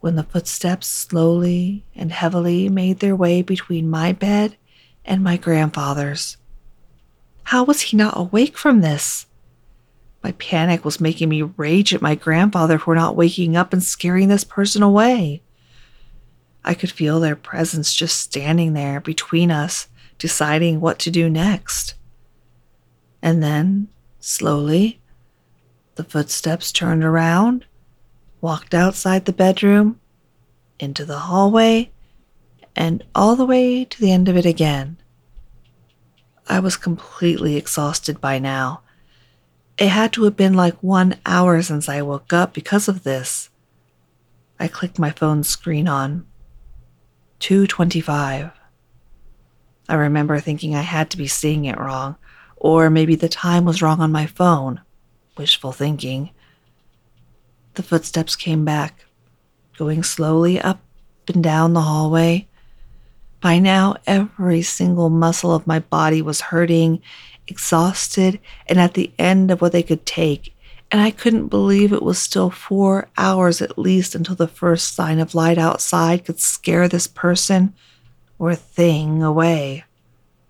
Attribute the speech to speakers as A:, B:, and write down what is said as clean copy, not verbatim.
A: when the footsteps slowly and heavily made their way between my bed and my grandfather's. How was he not awake from this? My panic was making me rage at my grandfather for not waking up and scaring this person away. I could feel their presence just standing there between us, deciding what to do next. And then, slowly, the footsteps turned around, walked outside the bedroom, into the hallway, and all the way to the end of it again. I was completely exhausted by now. It had to have been like 1 hour since I woke up because of this. I clicked my phone screen on. 2:25. I remember thinking I had to be seeing it wrong, or maybe the time was wrong on my phone. Wishful thinking. The footsteps came back, going slowly up and down the hallway. By now, every single muscle of my body was hurting, exhausted, and at the end of what they could take, and I couldn't believe it was still 4 hours at least until the first sign of light outside could scare this person or thing away.